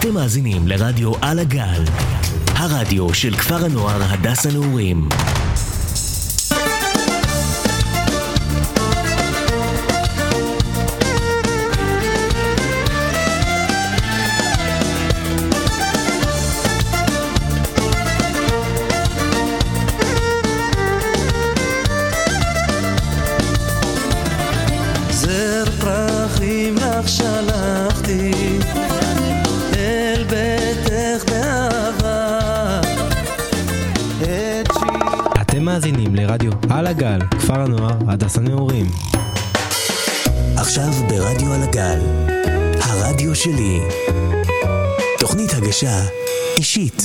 אתם מאזינים לרדיו על הגל, הרדיו של כפר הנוער הדס הנעורים. זר פרחים לך שלחתי אל ביתך באהבה. אתם מאזינים לרדיו על הגל, כפר הנוער הדס הנעורים. עכשיו ברדיו על הגל, הרדיו שלי. תוכנית הגשה אישית.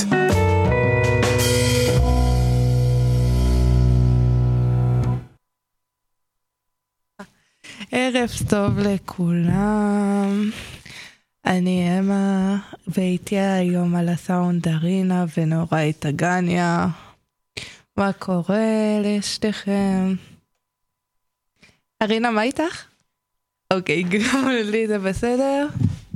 ערב טוב לכולם. אני אמה, ואיתי היום על הסאונד ארינה ונוראי תגניה. מה קורה לשתיכם? ארינה, מה איתך? אוקיי, גם לי זה בסדר.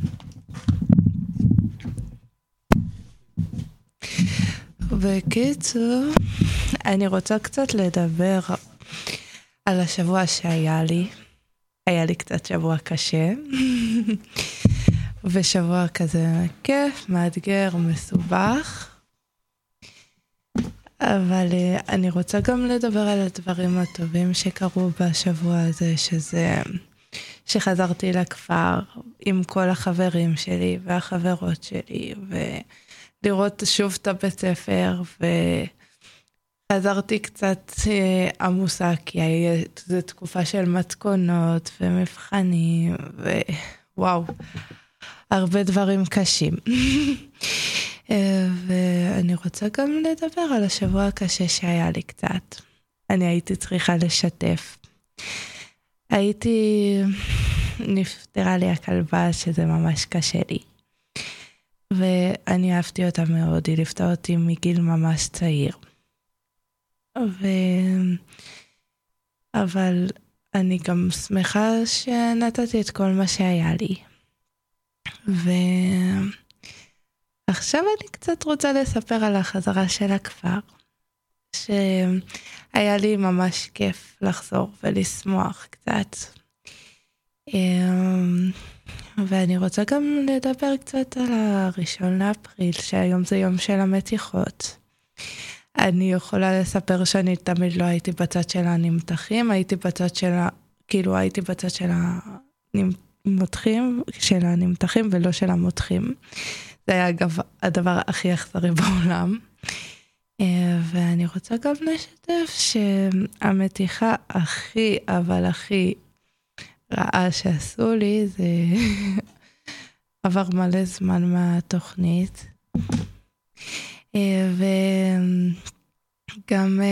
בקיצור, אני רוצה קצת לדבר על השבוע שהיה לי. היה לי קצת שבוע קשה, ושבוע כזה כיף, מאתגר, מסובך. אבל אני רוצה גם לדבר על הדברים הטובים שקרו בשבוע הזה, שחזרתי לכפר עם כל החברים שלי והחברות שלי, ולראות שוב את הבית ספר, חזרתי קצת עמוסה, כי זו תקופה של מתכונות ומבחנים, ווואו, הרבה דברים קשים. ואני רוצה גם לדבר על השבוע הקשה שהיה לי קצת. אני הייתי צריכה לשתף. נפטרה לי הכלבה, שזה ממש קשה לי. ואני אהבתי אותה מאוד, היא ליוותה אותי מגיל ממש צעיר. אבל אני גם שמחה שנתתי את כל מה שהיה לי. ועכשיו אני קצת רוצה לספר על החזרה של הכפר, שהיה לי ממש כיף לחזור ולשמוח קצת. ואני רוצה גם לדבר קצת על הראשון לאפריל, שהיום זה יום של המתיחות. אני יכולה לספר שאני תמיד לא הייתי בצד של הנמתחים, הייתי בצד של המותחים, של הנמתחים ולא של המותחים. זה היה אגב הדבר הכי אכזרי בעולם. ואני רוצה גם לשתף שהמתיחה הכי רעה שעשו לי, זה עבר מלא זמן מהתוכנית. וגם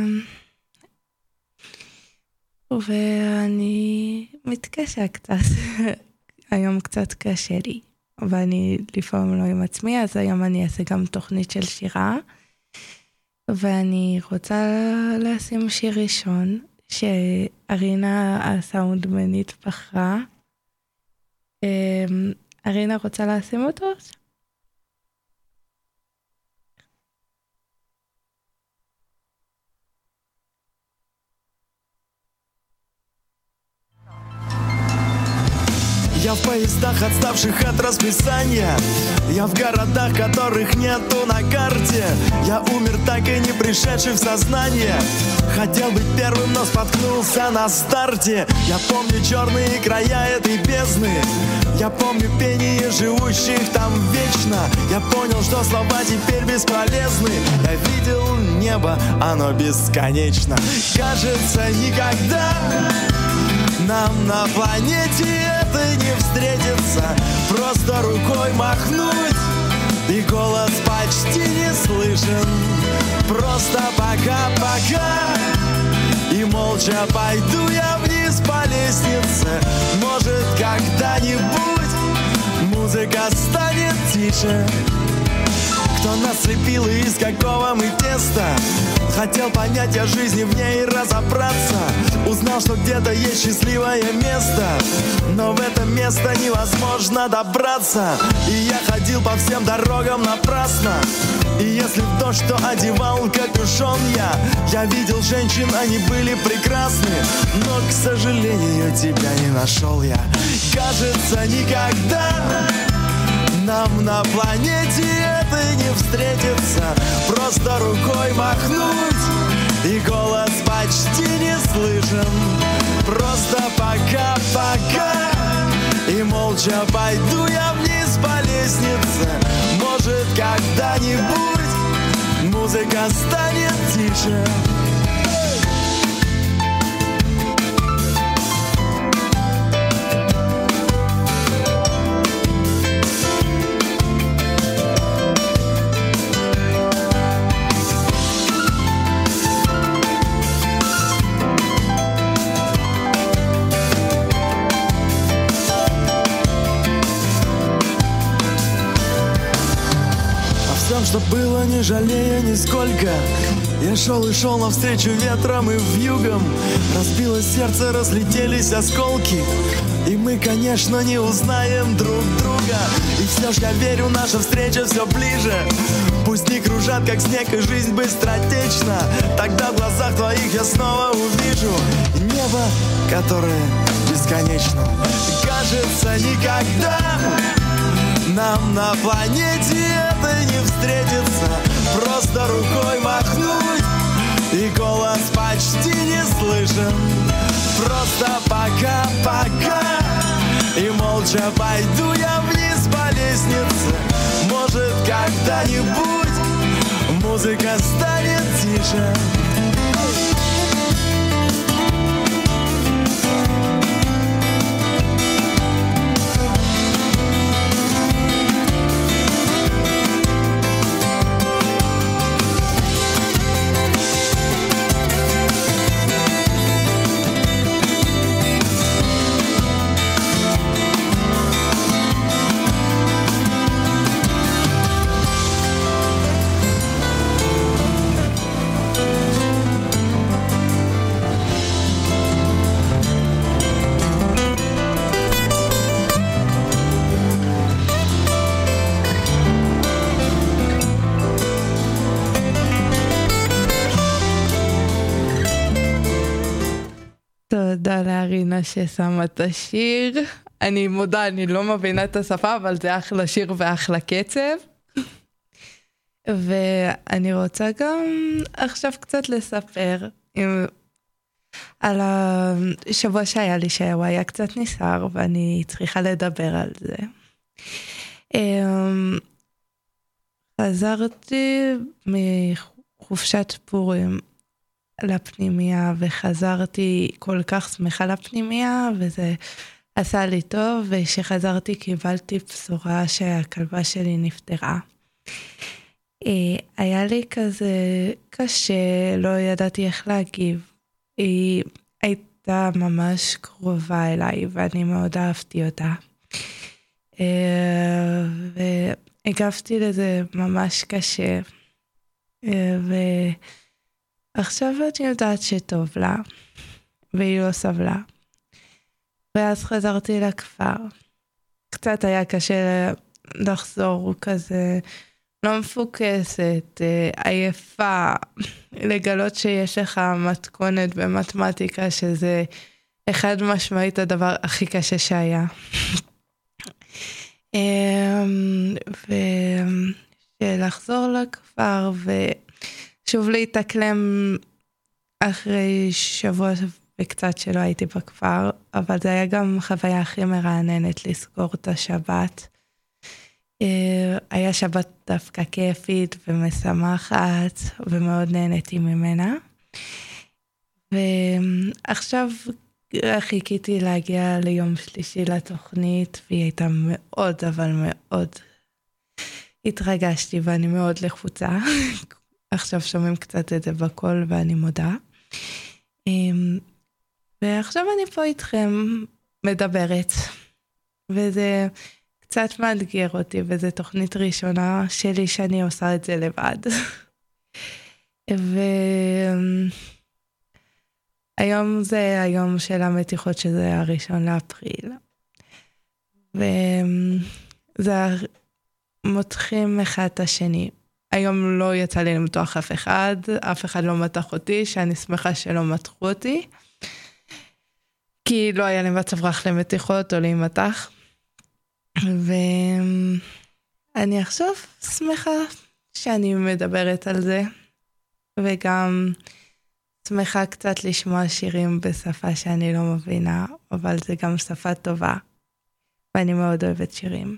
ואני מתקשה קצת. היום קצת קשה לי, ואני לפעמים לא עם עצמי, אז היום אני אעשה גם תוכנית של שירה, ואני רוצה לשים שיר ראשון שארינה הסאונדמנית בחרה. ארינה רוצה לשים אותו? Я в поездах, отставших от расписания. Я в городах, которых нету на карте. Я умер, так и не пришедший в сознание. Хотел быть первым, но споткнулся на старте. Я помню черные края этой бездны. Я помню пение живущих там вечно. Я понял, что слова теперь бесполезны. Я видел небо, оно бесконечно. Кажется, никогда нам на планете это не встретится. Просто рукой махнуть, и голос почти не слышен. Просто пока-пока, и молча пойду я вниз по лестнице. Может, когда-нибудь музыка станет тише. Кто нас слепил и из какого мы теста. Хотел понять о жизни в ней и разобраться. Узнал, что где-то есть счастливое место, но в это место невозможно добраться. И я ходил по всем дорогам напрасно. И если в дождь, то одевал капюшон я видел женщин, они были прекрасны, но, к сожалению, тебя не нашел я. Кажется, никогда нам на планете этой не встретиться. Просто рукой махнуть, и голос почти не слышен. Просто пока-пока, и молча пойду я вниз по лестнице. Может, когда-нибудь музыка станет тише. Что было, не жалея нисколько. Я шел и шел навстречу ветром и вьюгам. Разбилось сердце, разлетелись осколки, и мы, конечно, не узнаем друг друга. И все ж я верю, наша встреча все ближе. Пусть не кружат, как снег, и жизнь быстротечна. Тогда в глазах твоих я снова увижу небо, которое бесконечно. Кажется, никогда нам на планете этой не встретиться. Просто рукой махнуть, и голос почти не слышен. Просто пока-пока, и молча пойду я вниз по лестнице. Может, когда-нибудь музыка станет тише. תודה לארינה ששמה את השיר. אני מודה, אני לא מבינה את השפה, אבל זה אחלה שיר ואחלה קצב. ואני רוצה גם עכשיו קצת לספר על השבוע שהיה לי, שהוא היה קצת נסער, ואני צריכה לדבר על זה. חזרתי מחופשת פורים לפנימיה, וחזרתי כל כך שמחה לפנימיה, וזה עשה לי טוב, ושחזרתי קיבלתי בשורה שהכלבה שלי נפטרה. היה לי כזה קשה, לא ידעתי איך להגיב. היא הייתה ממש קרובה אליי, ואני מאוד אהבתי אותה. והגבתי לזה ממש קשה, ועכשיו אני יודעת שטוב לה, והיא לא סבלה. ואז חזרתי לכפר. קצת היה קשה לחזור כזה, לא מפוקסת, עייפה, לגלות שיש לך מתכונת במתמטיקה, שזה אחד משמעית הדבר הכי קשה שהיה. ולחזור לכפר ושוב להתאקלם אחרי שבוע וקצת שלא הייתי בכפר, אבל זה היה גם חוויה הכי מרעננת לסגור את השבת. היה שבת דווקא כיפית ומשמחת, ומאוד נהניתי ממנה. ועכשיו חיכיתי להגיע ליום שלישי לתוכנית, והיא הייתה מאוד, אבל מאוד התרגשתי, ואני מאוד לחוצה. עכשיו שומעים קצת את זה בקול, ואני מודה. ועכשיו אני פה איתכם מדברת, וזה קצת מאתגר אותי, וזו תוכנית ראשונה שלי שאני עושה את זה לבד. והיום זה היום של המתיחות, שזה הראשון לאפריל. וזה מותחים אחד את השני. היום לא יצא לי למתוח אף אחד לא מתח אותי, שאני שמחה שלא מתחו אותי, כי לא היה לי מצב רח למתיחות או להימתח. ואני עכשיו שמחה שאני מדברת על זה, וגם שמחה קצת לשמוע שירים בשפה שאני לא מבינה, אבל זה גם שפה טובה, ואני מאוד אוהבת שירים.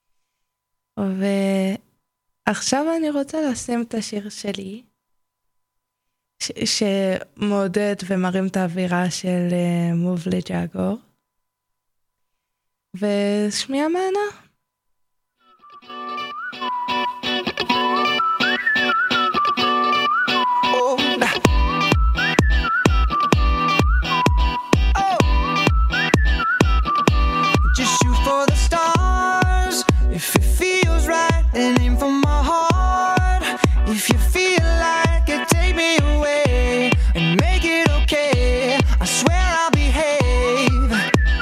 ועכשיו אני רוצה לשים את השיר שלי, שמעודד ומרים את האווירה של מוב לג'אגור, ושמיע מענה. Just shoot for the stars if it feels right, and aim for my heart. If you feel like it, take me away and make it okay. I swear I'll behave.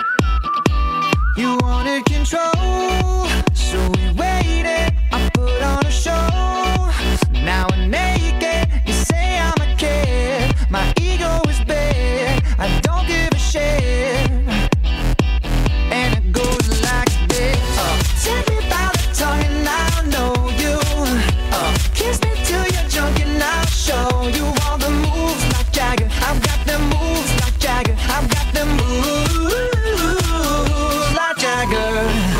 You wanted control, so we waited. I put on a show. Now we're naked. You say I'm a kid. My ego is big. I don't give a shit. And it goes like this. Take me by the tongue and I'll know you. Kiss me till you're drunk and I'll show you all the moves like Jagger. I've got them moves like Jagger. I've got them moves like Jagger.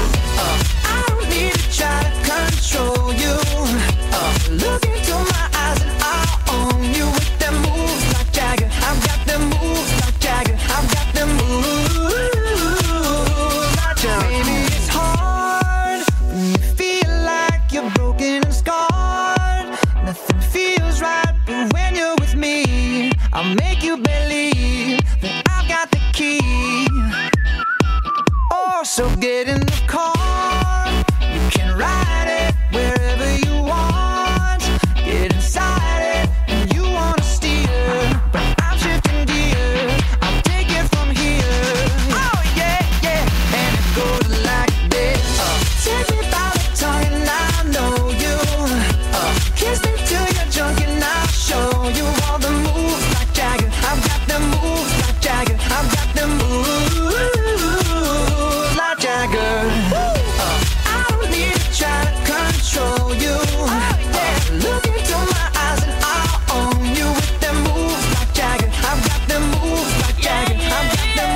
I don't need to try to control you. Look into my eyes and I'll own you with them moves like Jagger. I've got them moves like Jagger. I've got them moves like Jagger. Maybe it's hard when you feel like you're broken and scarred. Nothing feels right, but when you're with me, I'll make you believe that I've got the key. Oh, so get in the car. You can ride it wherever you want. Get inside it and you wanna steer, but I'm shifting gear. I'll take it from here. Oh yeah, yeah. And it goes like this. Take me by the tongue and I'll know you. Kiss me till you're drunk and I'll show you all the moves like Jagger. I've got them moves like Jagger. I've got them moves like Jagger. I don't need to try to control you. Look into my eyes and I'll own you with them moves like Jagger. I've got them moves like Jagger. I've got them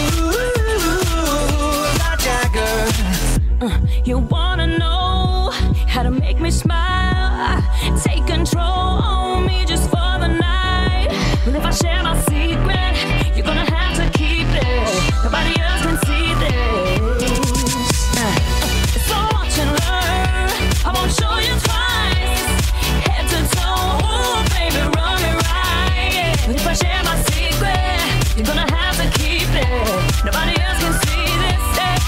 moves like Jagger. You wanna know how to make me smile? Take control on me just for the night. And if I share my secret, you're gonna have to keep it. Nobody else can see this. So watch and learn. I won't show you twice. Head to toe, ooh, baby, run it right. But if I share my secret, you're gonna have to keep it. Nobody else can see this.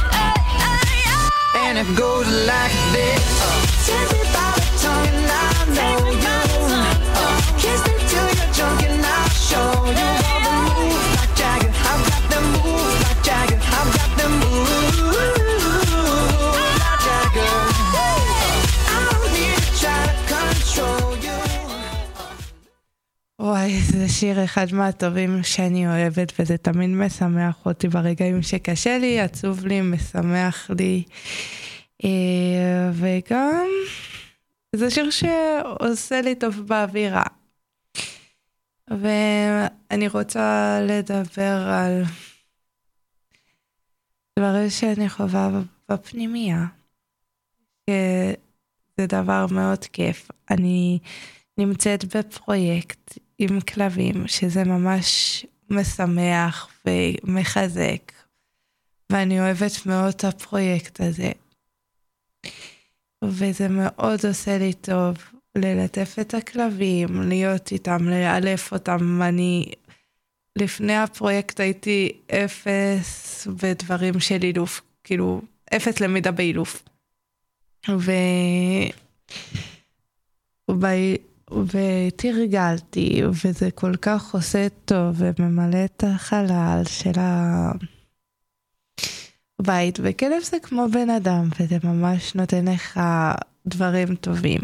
And it goes like this. Take me by the tongue and I know you. Kiss me till you're drunk and I'll show you all the moves like Jagger. I've got them moves like Jagger. I've got them moves like Jagger. I don't need to try to control you. וואי, זה שיר אחד מהטובים שאני אוהבת, וזה תמיד משמח אותי ברגעים שקשה לי, עצוב לי, משמח לי. וגם זה שיר שעושה לי טוב באווירה. ואני רוצה לדבר על דברים שאני חווה בפנימיה. זה דבר מאוד כיף. אני נמצאת בפרויקט עם כלבים, שזה ממש משמח ומחזק. ואני אוהבת מאוד את הפרויקט הזה. וזה מאוד עושה לי טוב ללטף את הכלבים, להיות איתם, לאלף אותם. לפני הפרויקט הייתי אפס בדברים של אילוף, כאילו אפס למידה באילוף. ותרגלתי, וזה כל כך עושה טוב, וממלא את החלל של הבית, וכלב זה כמו בן אדם, וזה ממש נותן לך דברים טובים.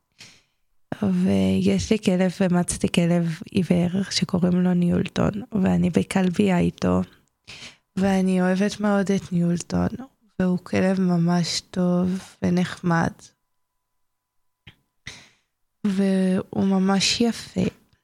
ויש לי כלב, ומצאתי כלב עיוור, שקוראים לו ניולטון, ואני בכלבייה איתו, ואני אוהבת מאוד את ניולטון, והוא כלב ממש טוב ונחמד. והוא ממש יפה.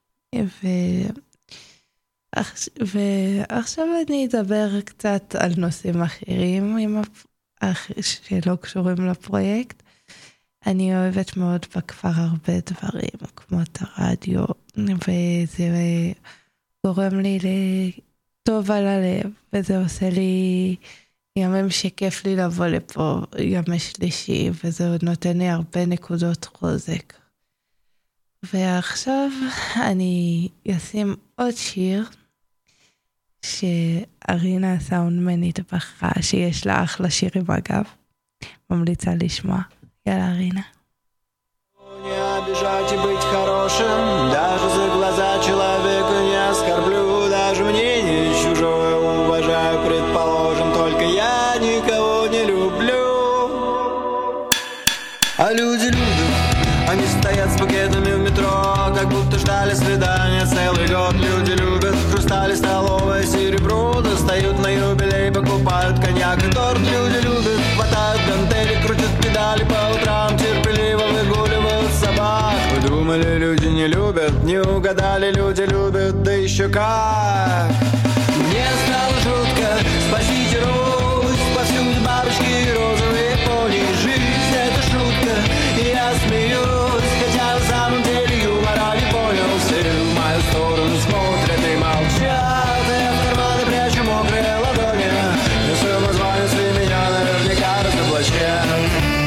ועכשיו אני אדבר קצת על נושאים אחרים שלא קשורים לפרויקט. אני אוהבת מאוד בכפר הרבה דברים, כמו את הרדיו, וזה גורם לי טוב על הלב, וזה עושה לי ימים שכיף לי לבוא לפה, ימי שלישי, וזה עוד נותן לי הרבה נקודות חוזק. ועכשיו אני אשים עוד שיר שארינה הסאונדמנית בחרה, שיש לה אחלה שירים אגב, ממליצה לשמוע. יאללה ארינה. Не обижать и быть хорошим, даже за глаза человека не оскорблю, даже мнение чужое уважаю, предположим, только я никого не люблю. А люди любят, они стоят с букетами в метро, как будто ждали свидания целый год. Люди любят в хрустале столовое серебро, достают на юбилей, покупают коньяк и торт. Люди любят, хватают гантели, крутят педали по утрам, терпеливо выгуливают собак. Вы думали, люди не любят? Не угадали, люди любят, да еще как. Мне стало жутко, спасите Русь, повсюду бабочки и розовые пони. Жизнь — это шутка, и я смеюсь, хотя на самом деле юмора не понял. Все в мою сторону смотрят и молчат, я в карманы прячу мокрые ладони, и самозванцы меня наверняка разоблачат.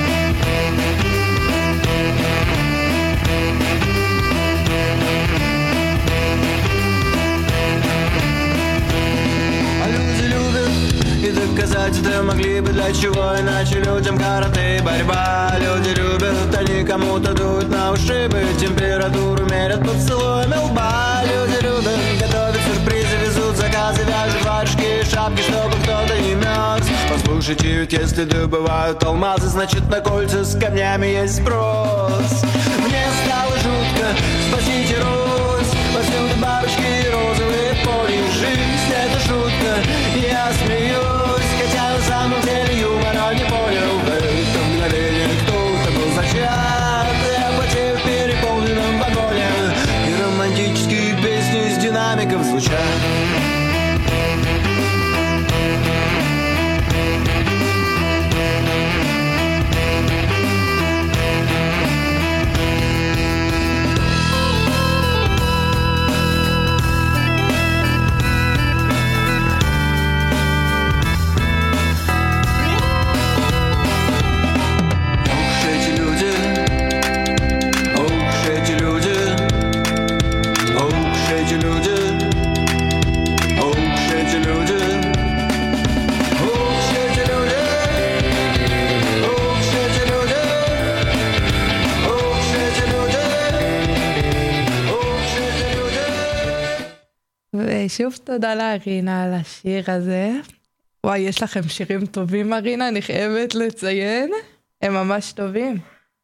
А люди любят, и доказать это могли бы для чего, иначе людям карате и борьба. Люди любят, они кому-то дуют на ушибы, температуру мерят поцелуями лба. Люди любят, готовят сюрпризы, везут заказы, вяжут варежки и шапки, чтобы кто-то не мерз. Послушайте, ведь если добывают алмазы, значит на кольца с камнями есть спрос. Мне стало жутко, спасите Русь, повсюду бабочки и розовые пони. Жизнь — это шутка, и я смеюсь, хотя на самом деле юмора не понял. В это мгновение кто-то был зачат, я потею в переполненном вагоне, и романтические песни из динамиков звучат. ושוב תודה לארינה על השיר הזה. וואי, יש לכם שירים טובים ארינה, אני חייבת לציין. הם ממש טובים.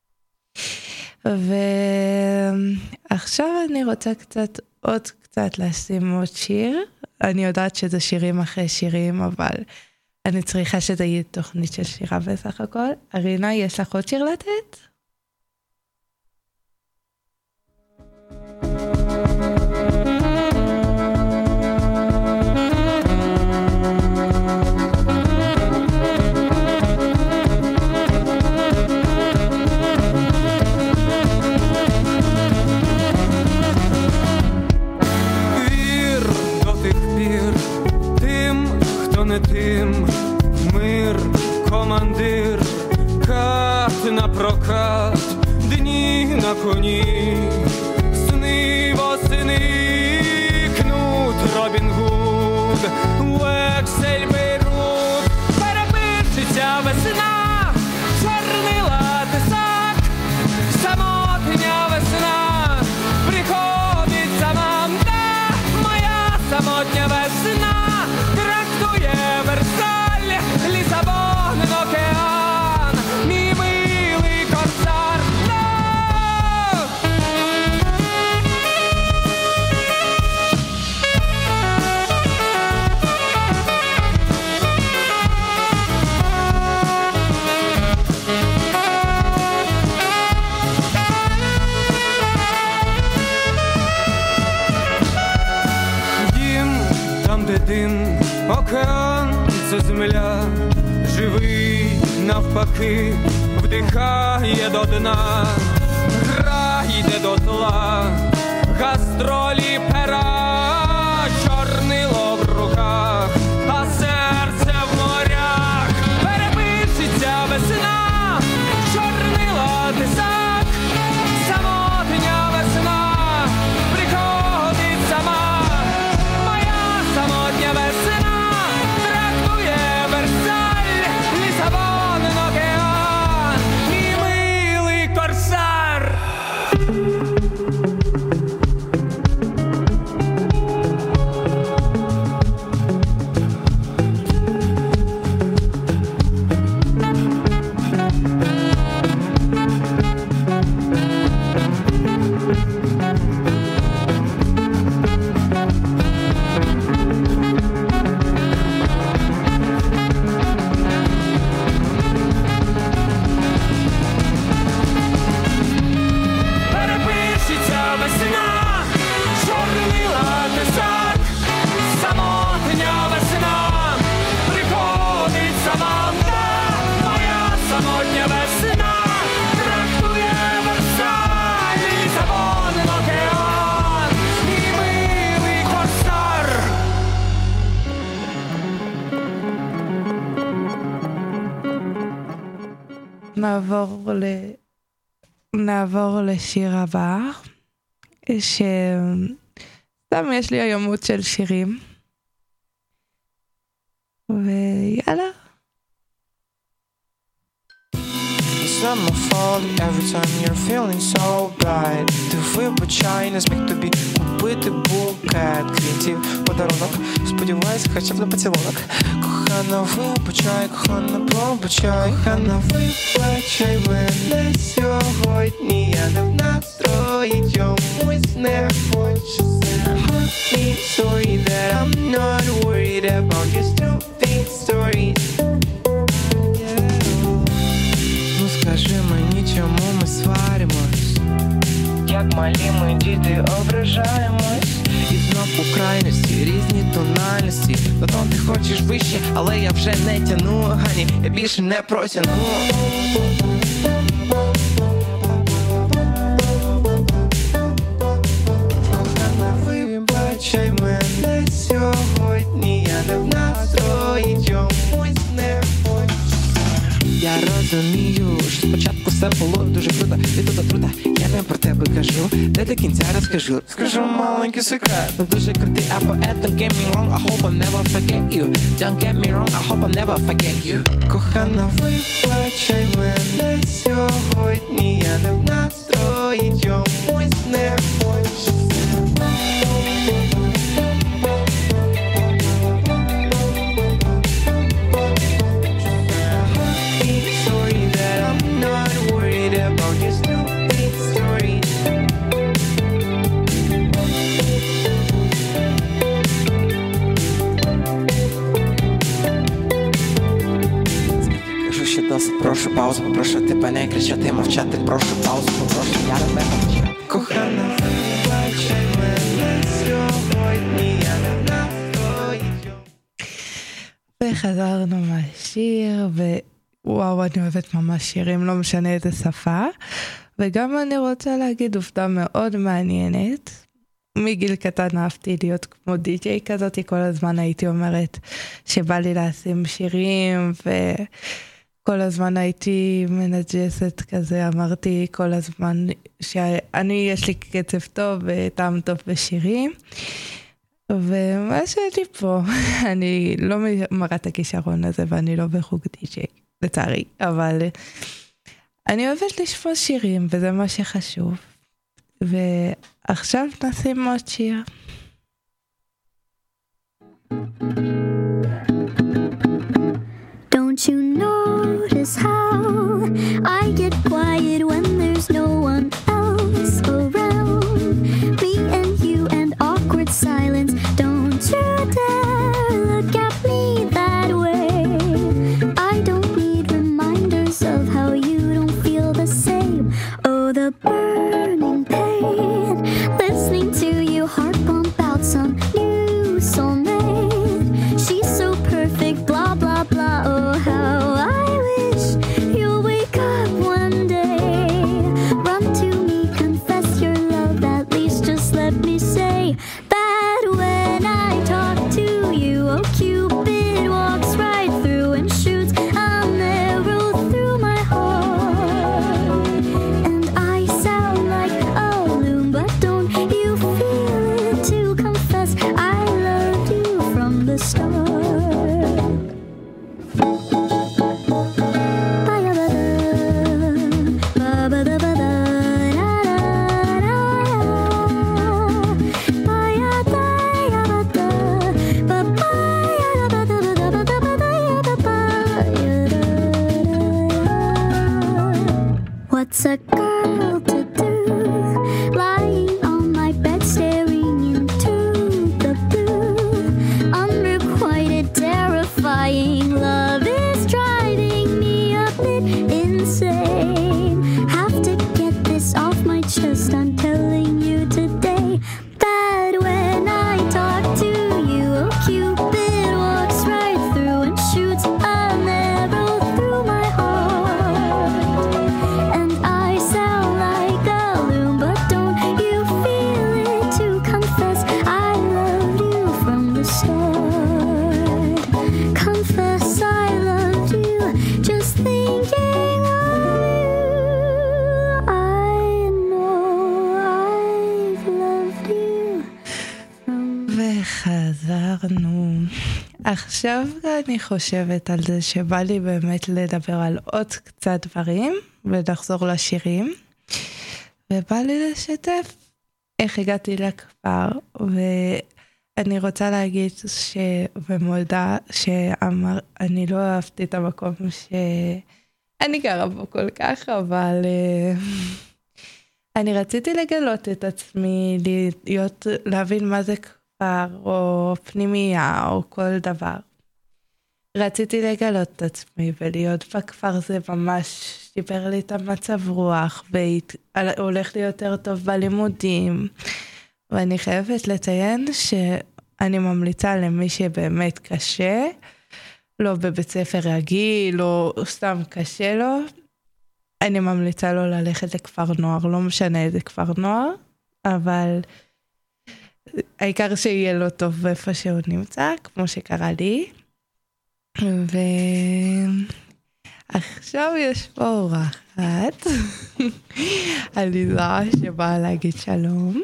ועכשיו אני רוצה עוד קצת לשים עוד שיר. אני יודעת שזה שירים אחרי שירים, אבל אני צריכה שזה יהיה תוכנית של שירה בסך הכל. ארינה, יש לך עוד שיר לתת? Не тим, мир, командир, кат на прокат, дні на коні, сни восени, кнут Робін Гуд, вексель беруть, перепишеться весна, чорнила тисак, самотня весна, приходить сама, моя самотня весна, трактує Версаль, Лісабон, океан, мій милий корсар. Дим, океан, це земля, живий навпаки, вдихає до дна, гра йде до тла, гастролі пера, чорнило в руках, а серце в морях, перепишеться весна, чорнила тисак, самотня весна, приходить сама. Самотня весна, трактує Версаль, Лісабон, океан, мій милий корсар. נעבור לשיר הבא, שסתם יש לי היומות של שירים, ויאללה. Summer falling every time you're feeling so bright. Ти вибачай, не зміг тобі купити букет квітів, подарунок, сподіваюсь, хоча б на поцілунок. Кохана, вибачай, кохана, пробачай, кохана, вибачай мене сьогодні. Я не в настрої, чомусь не хочеться. Heart me sorry that I'm not worried about your stupid stories. Скажи мені, чому ми сваримось, як малі ми діти ображаємось. І знов у крайності, різні тональності. Потім ти хочеш вище, але я вже не тяну, Гані, я більше не протягну. Кохана, вибачай мене сьогодні. Я не в настрої, чомусь не хочу. Я розумію, що спочатку все було дуже круто, і тут отрута, я не про тебе кажу, де до кінця розкажу. Скажу маленький секрет, ну дуже крутий, а поет. Don't get me wrong, I hope I never forget you. Don't get me wrong, I hope I never forget you. Кохана, вибачай мене сьогодні. Я не в настрої, чомусь не хочу. Прошу паузу, попрошу тебе не кричати, мовчати. Прошу паузу, попрошу, я тебе мовчати. Кохана, вибачай мене сьогодні. Я не в настрої. וחזרנו מהשיר, ווואו, אני אוהבת ממש שירים, לא משנה איזה שפה. וגם אני רוצה להגיד עובדה מאוד מעניינת. מגיל קטן אהבתי להיות כמו די-ג'יי כזאת, כל הזמן הייתי אומרת שבא לי לשים שירים, כל הזמן הייתי מנג'סת כזה, אמרתי כל הזמן שאני יש לי קצב טוב וטעם טוב בשירים, ומה שלי פה, אני לא מראה את הכישרון הזה ואני לא בחוג די-ג'יי. לצערי, אבל אני אוהבת לשמוע שירים, וזה מה שחשוב. ועכשיו נשים עוד שיר. Don't you notice how I get quiet when there's no one else around? Me and you and awkward silence. Don't you dare look at me that way. I don't need reminders of how you don't feel the same. Oh, the burning pain, listening to you heart pump out some new soulmate. She's so perfect, blah blah blah. Oh, how I wish you'll wake up one day, run to me, confess your love, at least just let me say that when I talk to you. Oh, Cupid walks right through and shoots an arrow through my heart, and I sound like a loon, but don't you feel it to confess I loved you from the start. What's a girl to do, lying on my bed staring into the blue? Unrequited, terrifying love is driving me a bit insane. Have to get this off my chest, I'm telling you today that when I talk to you, oh, Cupid walks right through and shoots an arrow through my heart, and I sound like a loon, but don't you feel it to confess I loved you from the start. Confess I loved you, just thinking of you. I know I've loved you from... וחזרנו. עכשיו אני חושבת על זה שבא לי באמת לדבר על עוד קצת דברים ולחזור לשירים, ובא לי לשתף איך הגעתי לכפר, ואני רוצה להגיד ומודה שאני לא אהבתי את המקום שאני גרה בו כל כך, אבל אני רציתי לגלות את עצמי, להבין מה זה כפר או פנימייה או כל דבר. רציתי לגלות את עצמי ולהיות בכפר, זה ממש שיפר לי את המצב רוח, והולך לי יותר טוב בלימודים. ואני חייבת לציין שאני ממליצה למי שבאמת קשה, לא בבית ספר רגיל או סתם קשה לו, אני ממליצה לו ללכת לכפר נוער, לא משנה איזה כפר נוער, אבל העיקר שיהיה לו טוב איפה שהוא נמצא, כמו שקרה לי. ועכשיו יש פה אורחת, עליזה, שבאה להגיד שלום.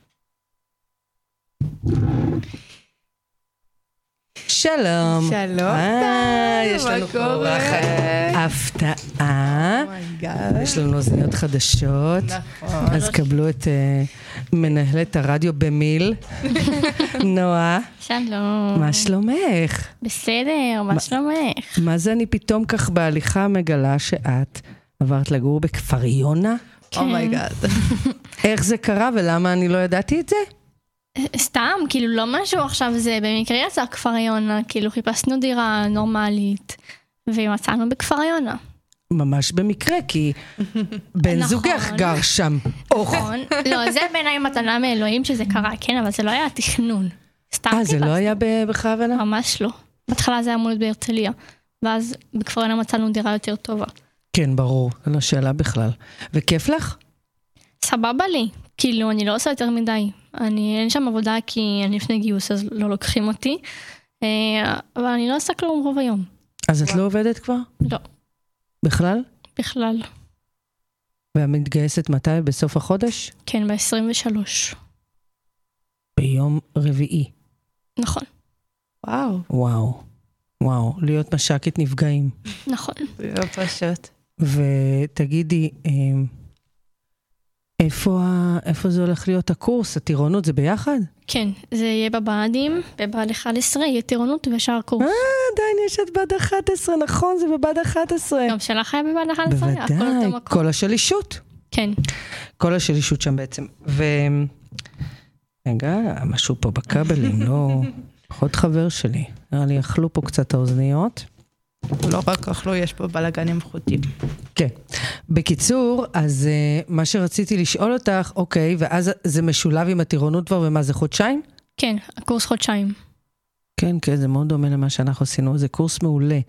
שלום. שלום. יש לנו פה אורחת. הפתעה. יש לנו אוזניות חדשות. נכון. אז קבלו את מנהלת הרדיו במיל, נועה. שלום. מה שלומך? בסדר, מה שלומך? מה זה אני פתאום כך בהליכה מגלה שאת עברת לגור בכפר יונה? אומייגאד. איך זה קרה ולמה אני לא ידעתי את זה? סתם, כאילו לא משהו עכשיו, זה במקרה יצא כפר יונה, כאילו חיפשנו דירה נורמלית, ומצאנו בכפר יונה. ממש במקרה, כי בן זוגך גר שם. נכון, לא, זה בעיניי מתנה מאלוהים שזה קרה, כן, אבל זה לא היה תכנון. זה לא היה בכוונה? ממש לא. בהתחלה זה היה מולד בהרצליה, ואז בכפר יונה מצאנו דירה יותר טובה. כן, ברור, לא שאלה בכלל. וכיף לך? סבבה לי, כאילו אני לא עושה יותר מדי. אין שם עבודה כי אני לפני גיוס, אז לא לוקחים אותי, אבל אני לא עושה כלום רוב היום. אז את לא עובדת כבר? לא. בכלל? בכלל. והמתגייסת מתי? בסוף החודש? כן, ב-23. ביום רביעי. נכון. וואו. וואו. וואו, להיות מש"קית נפגעים. נכון. זה לא פשוט. ותגידי, איפה זה הולך להיות הקורס? הטירונות זה ביחד? כן, זה יהיה בבה"דים, בבה"ד 11 יהיה טירונות ושאר קורס. עדיין יש את בה"ד 11, נכון, זה בבה"ד 11. גם שלך היה בבה"ד 11? בוודאי, כל השלישות. כן. כל השלישות שם בעצם. רגע, משהו פה בכבלים, לא... עוד חבר שלי. נראה לי, אכלו פה קצת האוזניות. לא רק אכלו, יש פה בלגנים חוטים. כן. בקיצור, אז מה שרציתי לשאול אותך, אוקיי, ואז זה משולב עם הטירונות כבר, ומה זה חודשיים? כן, הקורס חודשיים. כן, כן, זה מאוד דומה למה שאנחנו עשינו, זה קורס מעולה.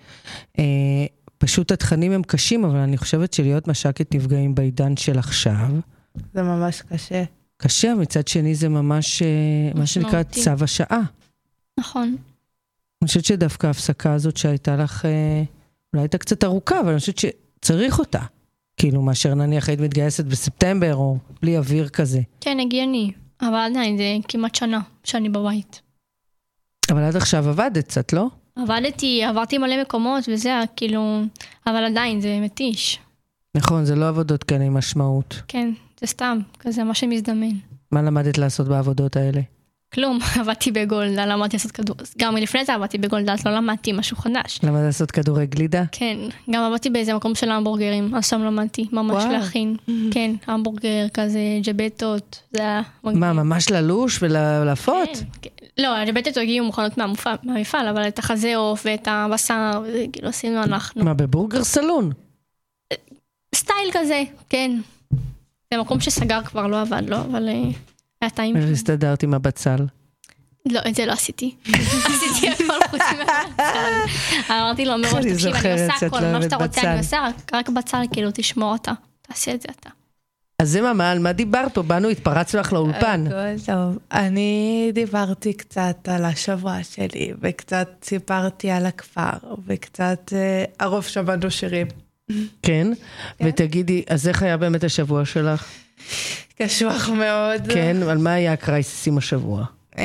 פשוט התכנים הם קשים, אבל אני חושבת שלהיות מש"קית נפגעים בעידן של עכשיו. זה ממש קשה. קשה, מצד שני זה ממש, מה שנקרא צו השעה. נכון. אני חושבת שדווקא ההפסקה הזאת שהייתה לך, אולי הייתה קצת ארוכה, אבל אני חושבת שצריך אותה. כאילו, מאשר נניח היית מתגייסת בספטמבר, או בלי אוויר כזה. כן, הגיוני. אבל עדיין, זה כמעט שנה שאני בבית. אבל עד עכשיו עבדת קצת, לא? עברתי מלא מקומות וזה, כאילו, אבל עדיין, זה מתיש. נכון, זה לא עבודות כאן עם משמעות. כן, זה סתם, כזה מה שמזדמן. מה למדת לעשות בעבודות האלה? כלום, עבדתי בגולדה, למדתי לעשות כדור... גם מלפני זה עבדתי בגולדה, אז לא למדתי משהו חדש. למדת לעשות כדורי גלידה? כן, גם עבדתי באיזה מקום של המבורגרים, אז שם למדתי, ממש להכין. כן, המבורגר, כזה, ג'בטות, זה היה... מה, ממש ללוש ולהפות? כן. לא, הג'בטות הגיעו מוכנות מהמפעל, אבל את החזה עוף ואת הבשר, כאילו עשינו אנחנו. מה, בבורגר סלון? סטייל כזה, כן. זה מקום שסגר כבר, לא עבד, לא, אבל... היה טעים. והסתדרת עם הבצל. לא, את זה לא עשיתי. עשיתי הכל חוץ מהבצל. אמרתי לו מראש, תקשיב, אני עושה הכל, מה שאתה רוצה אני עושה, רק בצל, כאילו, תשמור אותה. תעשי את זה אתה. אז זה על מה דיברת פה? באנו, התפרצנו לך לאולפן. טוב, אני דיברתי קצת על השבוע שלי, וקצת סיפרתי על הכפר, וקצת הרוב שמענו שירים. כן, ותגידי, אז איך היה באמת השבוע שלך? קשוח מאוד. כן, על מה היה הקרייסיסים השבוע?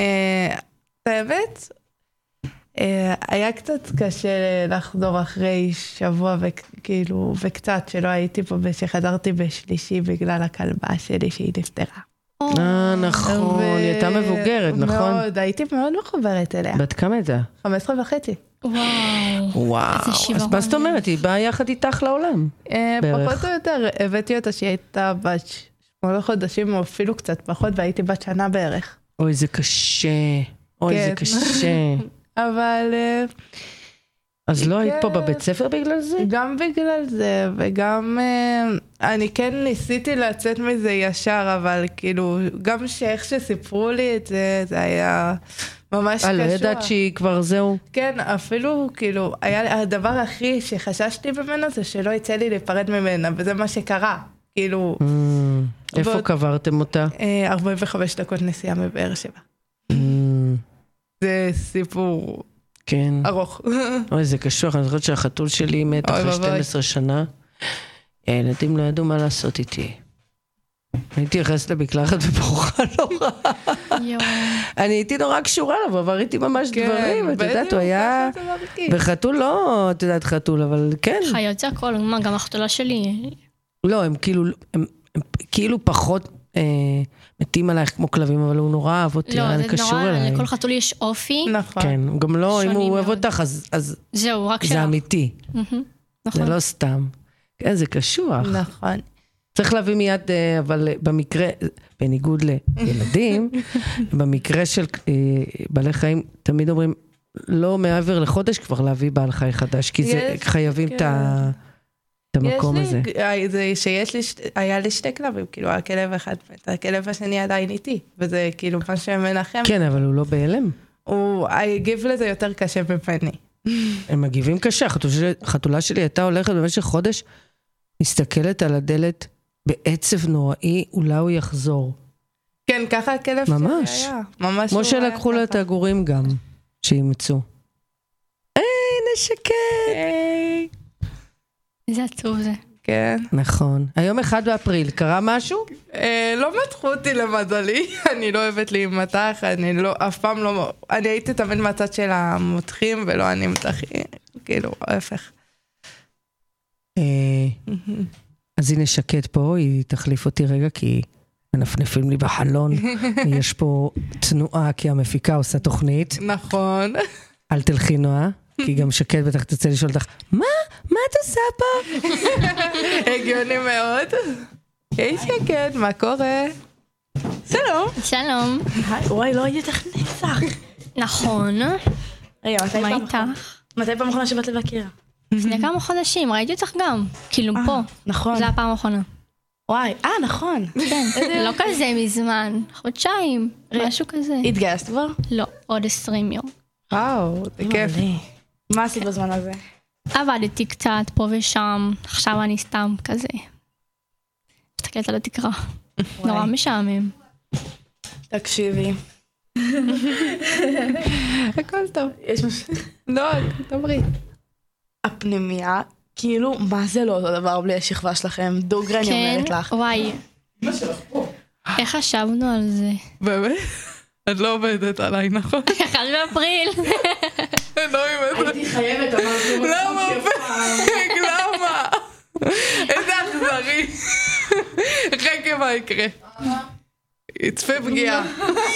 באמת, היה קצת קשה לחזור אחרי שבוע וכאילו, וקצת שלא הייתי פה שחזרתי בשלישי בגלל הכלבה שלי שהיא נפטרה. נכון, היא הייתה מבוגרת, נכון? מאוד, הייתי מאוד מחוברת אליה. בת כמה הייתה? 15.5. וואו, אז מה זאת אומרת? היא באה יחד איתך לעולם? פחות או יותר, הבאתי אותה שהיא הייתה בת 8 חודשים או אפילו קצת פחות, והייתי בת שנה בערך. אוי, זה קשה. אוי, זה קשה. אבל... אז לא היית פה בבית ספר בגלל זה? גם בגלל זה, וגם... אני כן ניסיתי לצאת מזה ישר, אבל כאילו, גם שאיך שסיפרו לי את זה, זה היה ממש קשוע. לא ידעת שהיא כבר זהו? כן, אפילו כאילו, הדבר הכי שחששתי ממנו זה שלא יצא לי להיפרד ממנה, וזה מה שקרה. כאילו... איפה קברתם אותה? 45 דקות נסיעה מבאר שבע. זה סיפור ארוך. אוי, זה קשוח, אני זוכרת שהחתול שלי מת אחרי 12 שנה. הילדים לא ידעו מה לעשות איתי. הייתי נכנסת למקלחת וברוכה נורא. אני הייתי נורא קשורה לו, ועבר איתי ממש דברים. את יודעת, הוא היה... וחתול לא, את יודעת, חתול, אבל כן. חיות זה הכל, גם החתולה שלי. לא, הם כאילו פחות מתים עלייך כמו כלבים, אבל הוא נורא אהב אותי, אני קשור אליי. לכל חתול יש אופי. נכון. כן, גם לא, אם הוא אוהב אותך, אז זהו, רק זה אמיתי. זה לא סתם. כן, זה קשוח. נכון. צריך להביא מיד, אבל במקרה, בניגוד לילדים, במקרה של בעלי חיים, תמיד אומרים, לא מעבר לחודש כבר להביא בעל חי חדש, כי זה חייבים את המקום הזה. היה לי 2 כלבים, כאילו, הכלב אחד, הכלב השני עדיין איתי, וזה כאילו מה שמנחם. כן, אבל הוא לא בהלם. הוא הגיב לזה יותר קשה בפני. הם מגיבים קשה, החתולה שלי הייתה הולכת במשך חודש, מסתכלת על הדלת בעצב נוראי, אולי הוא יחזור. כן, ככה הכלב שלי היה. ממש. כמו שלקחו לה את הגורים גם, שימצאו. היי, נשקה. איזה עצוב זה. כן. נכון. היום 1 באפריל, קרה משהו? לא מתחו אותי למזלי, אני לא אוהבת להימתח, אני לא, אף פעם לא, אני הייתי תמיד מהצד של המותחים ולא אני מתחים, כאילו, ההפך. אז הנה שקט פה, היא תחליף אותי רגע, כי מנפנפים לי בחלון, יש פה תנועה, כי המפיקה עושה תוכנית. נכון. אל תלכי נועה, כי גם שקט בטח תצא לשאול אותך, מה את עושה פה? הגיוני מאוד. היי שקט, מה קורה? שלום. שלום. וואי, לא הייתי אותך נצח. נכון. רגע, מה איתך? מתי פעם אחרונה שבאת לבקר? לפני כמה חודשים, ראיתי אותך גם. כאילו פה. נכון. זה הפעם האחרונה. וואי, נכון. כן, לא כזה מזמן. חודשיים, משהו כזה. התגייסת כבר? לא, עוד 20 יום. וואו, זה כיף. מה עשית בזמן הזה? עבדתי קצת פה ושם, עכשיו אני סתם כזה. מסתכלת על התקרה. נורא משעמם. תקשיבי. הכל טוב. יש משהו... לא, תמרי. הפנימיה, כאילו, מה זה לא אותו דבר בלי השכבה שלכם? דוגרי אני אומרת לך. כן, וואי. איך חשבנו על זה? באמת? את לא עובדת עליי, נכון? 1 באפריל. הייתי חייבת, אמרתי... למה? למה? איזה אכזרי. חכה מה יקרה. יצפה פגיעה.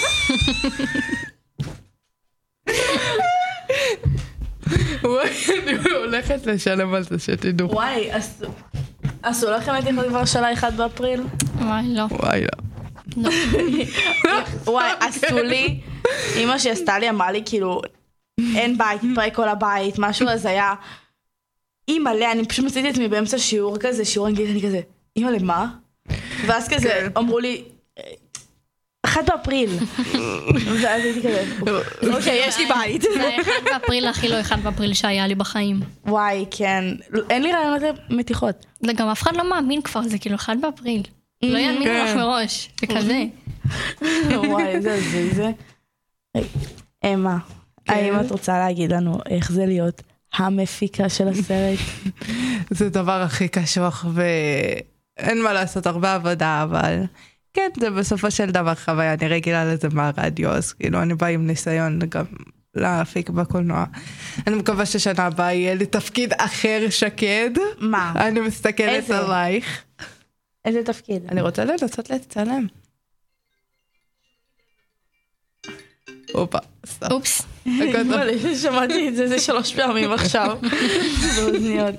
וואי, אני הולכת לשלם על זה שתדעו. וואי, עשו לכם את יכולים כבר שלה 1 באפריל? וואי, לא. וואי, לא. וואי, עשו לי, אמא שעשתה לי אמרה לי כאילו, אין בית, נתפרק כל הבית, משהו אז היה, אמא לי, אני פשוט מצאתי את עצמי באמצע שיעור כזה, שיעור אנגלית, אני כזה, אמא לי, מה? ואז כזה, אמרו לי, 1 באפריל. ואז הייתי כזה, אוקיי, יש לי בית. זה 1 באפריל הכי לא 1 באפריל שהיה לי בחיים. וואי, כן, אין לי רעיונות מתיחות. גם אף אחד לא מאמין כבר, זה כאילו 1 באפריל. לא יאמינו לך מראש, זה כזה. וואי, זה. אמה, האם את רוצה להגיד לנו איך זה להיות המפיקה של הסרט? זה דבר הכי קשוח ואין מה לעשות, הרבה עבודה, אבל כן, זה בסופו של דבר חוויה, אני רגילה לזה מהרדיו, אז כאילו אני באה עם ניסיון גם להפיק בקולנוע. אני מקווה ששנה הבאה יהיה לי תפקיד אחר שקד. מה? אני מסתכלת עלייך. איזה תפקיד? אני רוצה לנסות לצלם. אופה, סתם. אופס. שמעתי את זה, זה 3 פעמים עכשיו. באוזניות.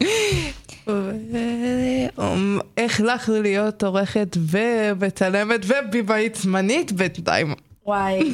איך לך להיות עורכת ומצלמת ובימאית זמנית בינתיים? וואי.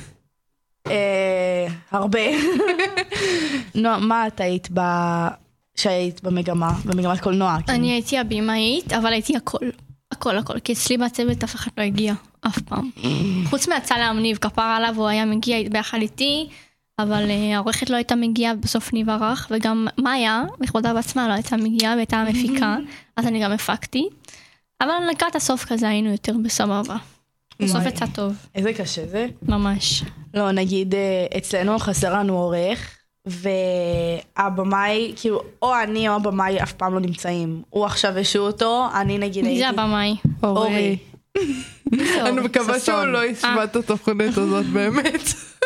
הרבה. נו, מה את היית שהיית במגמת קולנוע? אני הייתי הבימאית, אבל הייתי הכל, כי אצלי בצוות אף אחד לא הגיע, אף פעם. חוץ מהצל המניב, כפר עליו הוא היה מגיע ביחד איתי, אבל העורכת לא הייתה מגיעה, בסוף ניב ערך, וגם מאיה, בכבודה בעצמה, לא הייתה מגיעה, והייתה המפיקה, אז אני גם הפקתי. אבל לקראת הסוף כזה היינו יותר בסבבה. בסוף יצא טוב. איזה קשה זה? ממש. לא, נגיד, אצלנו חסר לנו עורך, והבמאי, כאילו, או אני או הבמאי אף פעם לא נמצאים. הוא עכשיו השו אותו, אני נגיד הייתי... זה הבמאי. אורי. אני מקווה שהוא לא ישמע את התוכנית הזאת באמת.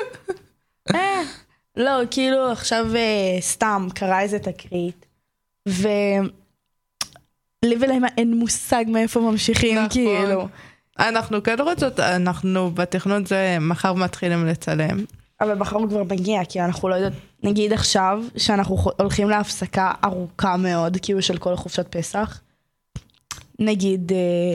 לא, כאילו עכשיו סתם קרה איזה תקרית, ולי ולהם אין מושג מאיפה ממשיכים, כאילו. אנחנו כן רוצות, אנחנו בתכנון זה מחר מתחילים לצלם. אבל מחר כבר מגיע, כי אנחנו לא יודעות, נגיד עכשיו שאנחנו הולכים להפסקה ארוכה מאוד, כאילו של כל חופשת פסח. נגיד,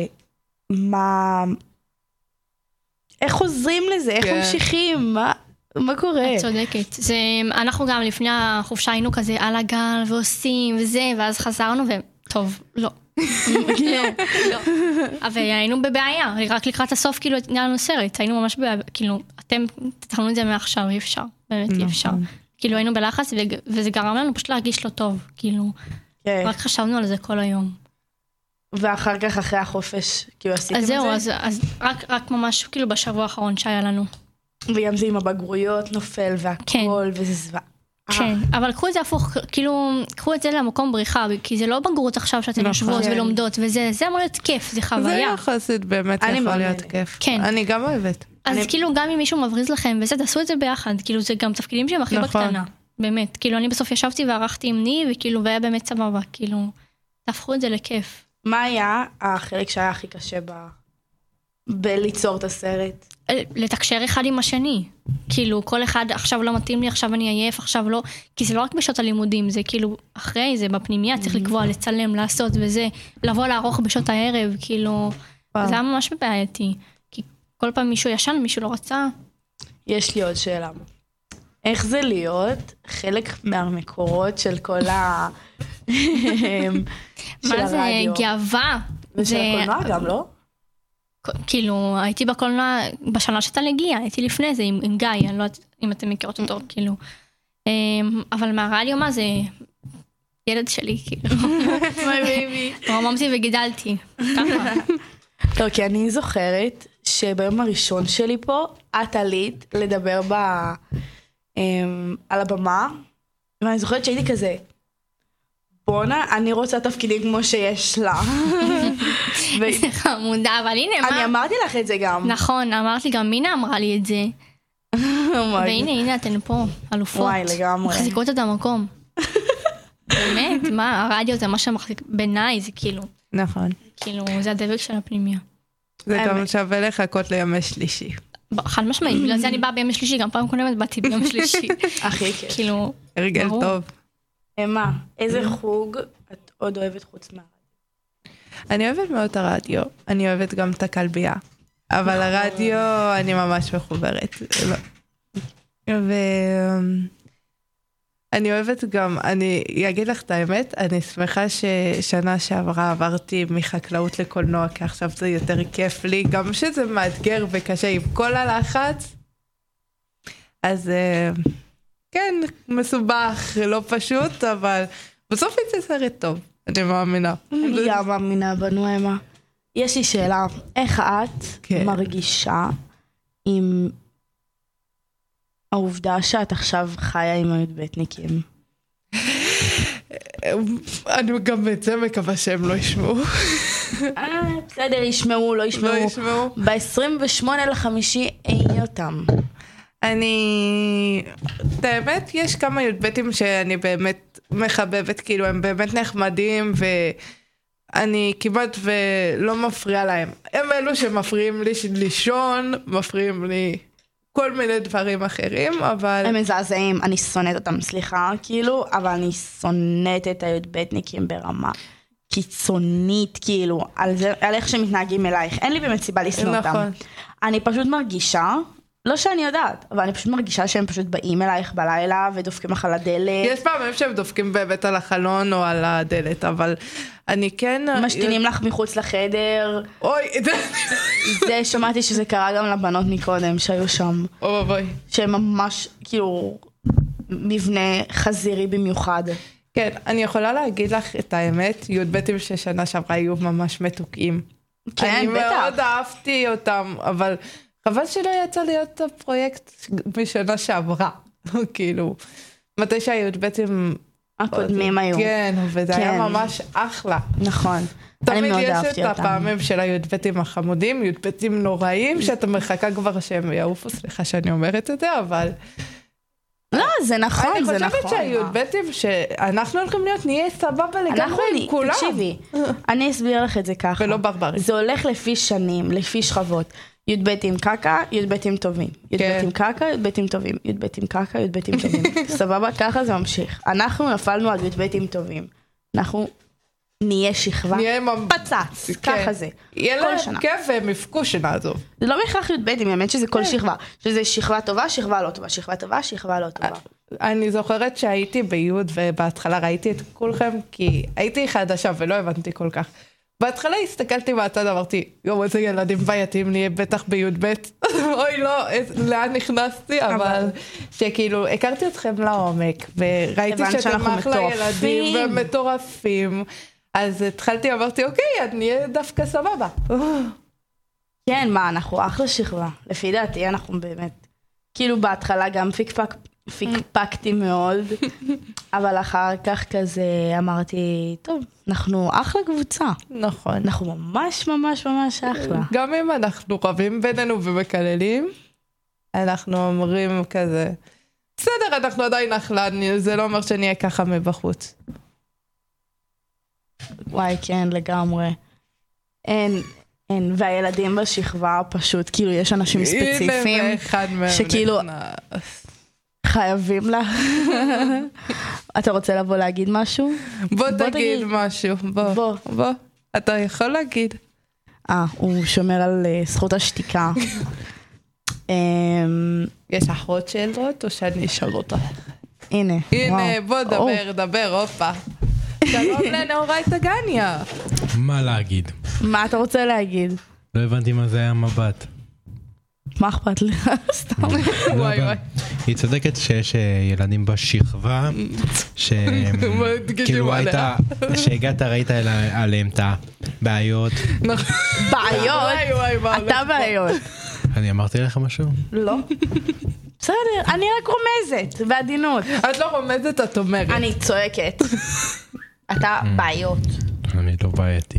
איך חוזרים לזה? איך ממשיכים? מה קורה? את צודקת. אנחנו גם לפני החופשה היינו כזה על הגל ועושים וזה, ואז חזרנו וטוב, לא. לא. אבל היינו בבעיה, רק לקראת הסוף כאילו נהיה לנו סרט, היינו ממש בבעיה, כאילו אתם תתחלנו את זה מעכשיו, אי אפשר, באמת אי אפשר. כאילו היינו בלחץ וזה גרם לנו פשוט להרגיש לא טוב, כאילו רק חשבנו על זה כל היום. ואחר כך אחרי החופש, כאילו עשיתם את זה? אז זהו, אז רק ממש כאילו בשבוע האחרון שהיה לנו. וגם זה עם הבגרויות נופל והכל, וזה זוועה. כן, אבל קחו את זה הפוך, כאילו, קחו את זה למקום בריחה, כי זה לא בגרות עכשיו שאתן יושבות ולומדות, וזה אמור להיות כיף, זה חוויה. זה יחסית באמת יכול להיות כיף. כן. אני גם אוהבת. אז כאילו גם אם מישהו מבריז לכם, וזה, תעשו את זה ביחד, כאילו זה גם תפקידים שהם הכי בקטנה, באמת. כאילו אני בסוף ישבתי וערכתי עם ני, וכאילו, והיה באמת סבבה, כאילו, תהפכו את זה לכיף. מה היה החלק שהיה הכי קשה בליצור את הסרט? לתקשר אחד עם השני. כאילו, כל אחד עכשיו לא מתאים לי, עכשיו אני עייף, עכשיו לא, כי זה לא רק בשעות הלימודים, זה כאילו, אחרי זה, בפנימיה, צריך לקבוע, לצלם, לעשות וזה, לבוא לערוך בשעות הערב, כאילו, זה היה ממש בעייתי. כי כל פעם מישהו ישן, מישהו לא רצה. יש לי עוד שאלה. איך זה להיות חלק מהמקורות של כל ה... מה זה גאווה? ושל הקולנוע גם, לא? כאילו, הייתי בקולנוע, בשנה שאתה לגיע, הייתי לפני זה עם גיא, אני לא יודעת אם אתם מכירות אותו, כאילו. אבל מהרדיו, מה זה? ילד שלי, כאילו. My baby. רממתי וגידלתי. ככה. לא, כי אני זוכרת שביום הראשון שלי פה, את עלית לדבר על הבמה, ואני זוכרת שהייתי כזה, בונה, אני רוצה תפקידים כמו שיש לה. זה חמודה, אבל הנה מה... אני אמרתי לך את זה גם. נכון, אמרתי גם, מינה אמרה לי את זה. והנה, אתן פה, אלופות. וואי, לגמרי. מחזיקות את המקום. באמת, מה, הרדיו זה מה שמחזיק, בעיניי זה כאילו. נכון. כאילו, זה הדבק של הפנימיה. זה גם שווה לחכות לימי שלישי. חד משמעית, בגלל זה אני באה בימי שלישי, גם פעם קודמת באתי בימי שלישי. הכי כיף. כאילו, הרגל טוב. אמה, איזה חוג את עוד אוהבת חוץ מהרדיו? אני אוהבת מאוד את הרדיו, אני אוהבת גם את הכלבייה, אבל הרדיו אני ממש מחוברת. ואני אוהבת גם, אני אגיד לך את האמת, אני שמחה ששנה שעברה עברתי מחקלאות לקולנוע, כי עכשיו זה יותר כיף לי, גם שזה מאתגר וקשה עם כל הלחץ, אז כן, מסובך, לא פשוט, אבל בסוף יצא סרט טוב, אני מאמינה. אני גם מאמינה בנו, אמה. יש לי שאלה, איך את מרגישה עם העובדה שאת עכשיו חיה עם הי"בניקים? אני גם את זה מקווה שהם לא ישמעו. בסדר, ישמעו, לא ישמעו. ב-28/5 אין לי אותם. באמת יש כמה י"בתים שאני באמת מחבבת, כאילו הם באמת נחמדים ואני כמעט ולא מפריע להם. הם אלו שמפריעים לי לישון, מפריעים לי כל מיני דברים אחרים, אבל... הם מזעזעים, אני שונאת אותם, סליחה, כאילו, אבל אני שונאת את הי"בניקים ברמה קיצונית, כאילו, על איך שמתנהגים אלייך. אין לי באמת סיבה לשנוא אותם. אני פשוט מרגישה... לא שאני יודעת, אבל אני פשוט מרגישה שהם פשוט באים אלייך בלילה ודופקים לך על הדלת. יש פעמים שהם דופקים באמת על החלון או על הדלת, אבל אני כן... משתינים לך מחוץ לחדר. אוי, זה שמעתי שזה קרה גם לבנות מקודם שהיו שם. אוי. שהם ממש, כאילו, מבנה חזירי במיוחד. כן, אני יכולה להגיד לך את האמת, י"בתים ששנה שעברה היו ממש מתוקים. כן, בטח. אני מאוד אהבתי אותם, אבל... חבל שלא יצא להיות הפרויקט בשנה שעברה, כאילו, מתי שהי"בתים הקודמים היו. כן, וזה היה ממש אחלה. נכון, אני מאוד אהבתי אותם. תמיד יש את הפעמים של הי"בתים החמודים, י"בתים נוראים, שאתה מחכה כבר שהם יעופו, סליחה שאני אומרת את זה, אבל... לא, זה נכון, זה נכון. אני חושבת שהי"בתים שאנחנו הולכים להיות, נהיה סבבה לגמרי עם כולם. תקשיבי, אני אסביר לך את זה ככה. ולא ברברי. זה הולך לפי שנים, לפי שכבות. י"בתים קקה, י"בתים טובים. י"בתים קקה, י"בתים טובים. י"בתים קקה, י"בתים טובים. סבבה, ככה זה ממשיך. אנחנו נפלנו על י"בתים טובים. אנחנו נהיה שכבה פצץ, ככה זה. יהיה להם כיף והם יפקו שנעזוב. זה לא בהכרח י"בתים, האמת שזה כל שכבה. שזה שכבה טובה, שכבה לא טובה. שכבה טובה, שכבה לא טובה. אני זוכרת שהייתי ביוד ובהתחלה ראיתי את כולכם, כי הייתי חדשה ולא הבנתי כל כך. בהתחלה הסתכלתי מהצד, אמרתי, יום, איזה ילדים בעייתיים נהיה בטח בי"ב. אוי, לא, לאן נכנסתי, אבל שכאילו, הכרתי אתכם לעומק, וראיתי שאתם אחלה ילדים ומטורפים, אז התחלתי, אמרתי, אוקיי, אני נהיה דווקא סבבה. כן, מה, אנחנו אחלה שכבה. לפי דעתי, אנחנו באמת, כאילו בהתחלה גם פיקפק, פיקפקתי מאוד, אבל אחר כך כזה אמרתי, טוב, אנחנו אחלה קבוצה. נכון. אנחנו ממש ממש ממש אחלה. גם אם אנחנו רבים בינינו ומקללים, אנחנו אומרים כזה, בסדר, אנחנו עדיין אחלה, זה לא אומר שנהיה ככה מבחוץ. וואי, כן, לגמרי. אין, והילדים בשכבה פשוט, כאילו, יש אנשים ספציפיים, שכאילו, חייבים לה. אתה רוצה לבוא להגיד משהו? בוא תגיד משהו, בוא. אתה יכול להגיד. הוא שומר על זכות השתיקה. יש אחות שאלות או שאני אשאל אותה? הנה, בוא דבר, הופה. שלום לנאורי טגניה. מה להגיד? מה אתה רוצה להגיד? לא הבנתי מה זה היה מבט. מה אכפת לך? סתם. וואי. היא צודקת שיש ילדים בשכבה, שכאילו הייתה, שהגעת ראית עליהם את הבעיות. בעיות? אתה בעיות. אני אמרתי לך משהו? לא. בסדר, אני רק רומזת, בעדינות. את לא רומזת, את אומרת. אני צועקת. אתה בעיות. אני לא בעייתי.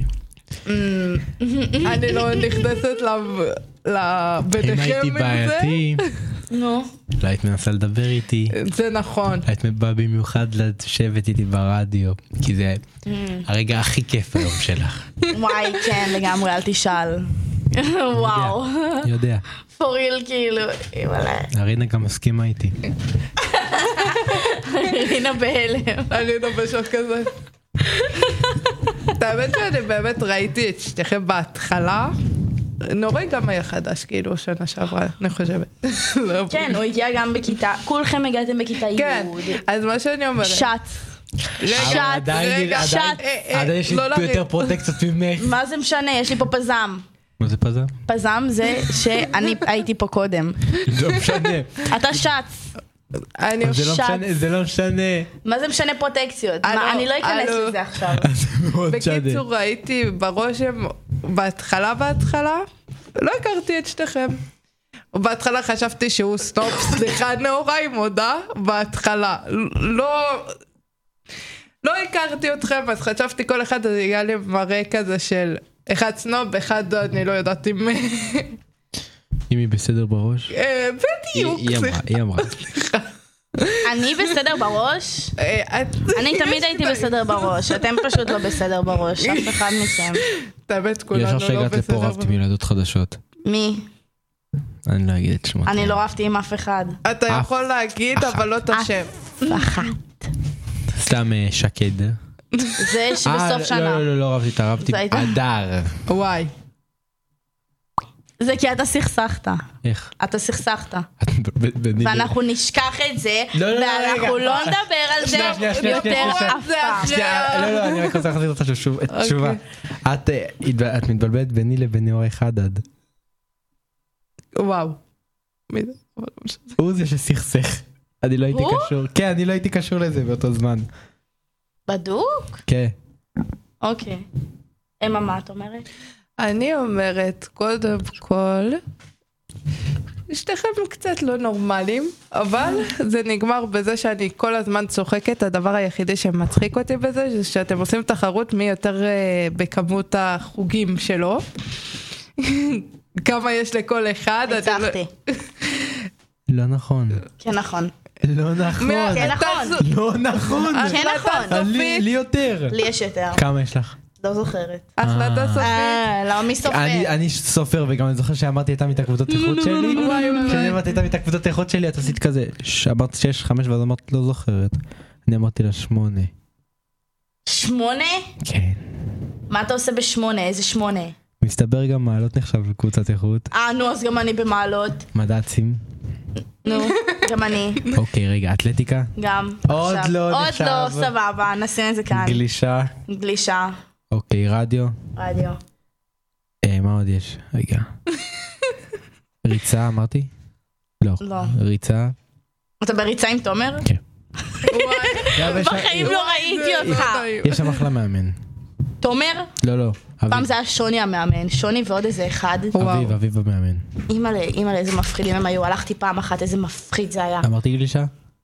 אני לא נכנסת ביניכם עם זה. אם הייתי בעייתי, נו. לא היית מנסה לדבר איתי. זה נכון. היית בא במיוחד לשבת איתי ברדיו, כי זה הרגע הכי כיף היום שלך. וואי, כן, לגמרי, אל תשאל. וואו. יודע. פוריל, כאילו, אימא'לה. ארינה גם מסכימה איתי. ארינה בהלם. ארינה בשוק כזה. האמת שאני באמת ראיתי את שתיכם בהתחלה. נורי גם היה חדש, כאילו, שנה שעברה, אני חושבת. כן, הוא הגיע גם בכיתה, כולכם הגעתם בכיתה י'. כן, אז מה שאני אומרת. עדיין יש לי יותר פרוטקציות ממך. מה זה משנה? יש לי פה פזם. מה זה פזם? פזם זה שאני הייתי פה קודם. לא משנה. אתה שץ. זה לא משנה. מה זה משנה פרוטקציות? אני לא אכנס לזה עכשיו. בקיצור, ראיתי ברושם בהתחלה, לא הכרתי את שתיכם. בהתחלה חשבתי שהוא סטופ, סליחה נאורי, מודה, בהתחלה. לא הכרתי אתכם, אז חשבתי כל אחד, אז היה לי מראה כזה של אחד סנוב, אחד אני לא יודעת אם היא בסדר בראש? בדיוק. היא אמרה. אני בסדר בראש? אני תמיד הייתי בסדר בראש, אתם פשוט לא בסדר בראש, אף אחד מכם. תאמת כולנו לא בסדר. יש לך שהגעת לפה רבתי מילדות חדשות. מי? אני לא אגיד את שמות. אני לא רבתי עם אף אחד. אתה יכול להגיד, אבל לא תשב. אף אחת. סתם שקד. זה שבסוף שנה. לא רבתי, רבתי אדר. וואי. זה כי אתה סכסכת. איך? אתה סכסכת. ואנחנו נשכח את זה, ואנחנו לא נדבר על זה יותר אף פעם. לא, אני רק רוצה להחזיר אותך תשובה. את מתבלבלת ביני לבין נאורי חדד. וואו. הוא זה שסכסך. אני לא הייתי קשור. כן, אני לא הייתי קשור לזה באותו זמן. בדוק? כן. אוקיי. אמה, מה את אומרת? אני אומרת, קודם כל, שתיכם קצת לא נורמלים, אבל זה נגמר בזה שאני כל הזמן צוחקת. הדבר היחידי שמצחיק אותי בזה, זה שאתם עושים תחרות מי יותר בכמות החוגים שלו. כמה יש לכל אחד. הצחתי. לא נכון. כן נכון. לא נכון. כן נכון. לא נכון. כן נכון. לי יותר. לי יש יותר. כמה יש לך? לא זוכרת. החלטה סופית. לא, מי סופר? אני סופר, וגם אני זוכר שאמרתי איתם את הקבוצות איכות שלי. כשאני אמרתי איתם את הקבוצות איכות שלי, את עשית כזה, אמרת 6, 5, ואז אמרת לא זוכרת. אני אמרתי לה 8. 8? כן. מה אתה עושה ב8? איזה 8? מסתבר גם מעלות נחשב בקבוצת איכות. נו, אז גם אני במעלות. מדעצים. נו, גם אני. אוקיי, רגע, אתלטיקה? גם. עוד לא נחשב. עוד לא, סבבה, נשים את זה כאן. גלישה. אוקיי, רדיו. מה עוד יש? רגע. ריצה, אמרתי? לא. ריצה. אתה בריצה עם תומר? כן. בחיים לא ראיתי אותך. יש שם אחלה מאמן. תומר? לא. פעם זה היה שוני המאמן, שוני ועוד איזה אחד. אביב המאמן. אימא'לה, איזה מפחידים הם היו, הלכתי פעם אחת, איזה מפחיד זה היה. אמרתי גלישה?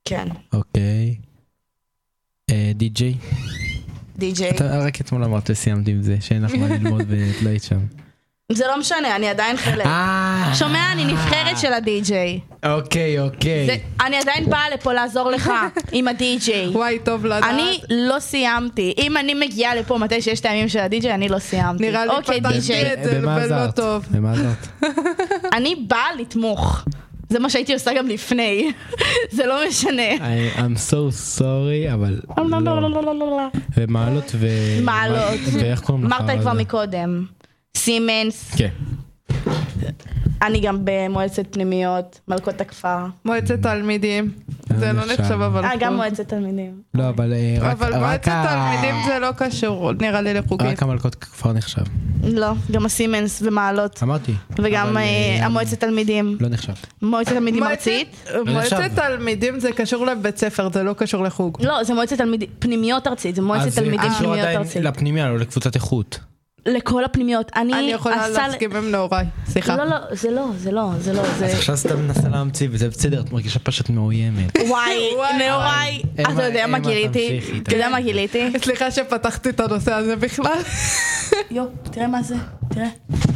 כן. אוקיי. די-ג'יי? די-ג'יי. אתה רק אתמול אמרת וסיימתי עם זה, שאין לך מה ללמוד ואת לא היית שם. זה לא משנה, אני עדיין חלק. שומע, אני נבחרת של הדי-ג'יי. אוקיי. אני עדיין באה לפה לעזור לך עם הדי-ג'יי. וואי, טוב לדעת. אני לא סיימתי. אם אני מגיעה לפה מתי שיש את הימים של הדי-ג'יי, אני לא סיימתי. נראה לי פתחתי את זה ולא טוב. במה זאת? אני באה לתמוך. זה מה שהייתי עושה גם לפני. זה לא משנה. I'm so sorry, אבל לא. ומעלות מעלות. ואיך קוראים לך? אמרת כבר מקודם. סימנס. כן. אני גם במועצת פנימיות, מלכות הכפר. מועצת תלמידים. זה לא נחשב אבל... גם מועצת תלמידים. לא, אבל אבל מועצת תלמידים זה לא קשור, נראה לי לחוקית. רק המלכות כפר נחשב. לא, גם הסימנס ומעלות. אמרתי. וגם המועצת תלמידים. לא נחשב. מועצת תלמידים ארצית. מועצת תלמידים זה קשור לבית ספר, זה לא קשור לחוג. לא, זה מועצת פנימיות ארצית, זה מועצת תלמידים פנימיות ארצית. אז קשור עדיין לפנימיה, לא לקבוצת איכות. לכל הפנימיות. אני יכולה להסכים עם נוראי, סליחה. לא, זה לא. אז עכשיו סתם מנסה להמציא, וזה בסדר, את מרגישה פשוט מאוימת. וואי, נוראי. אתה יודע מה גיליתי? אתה יודע מה גיליתי? סליחה שפתחתי את הנושא הזה בכלל. תראה מה זה, תראה.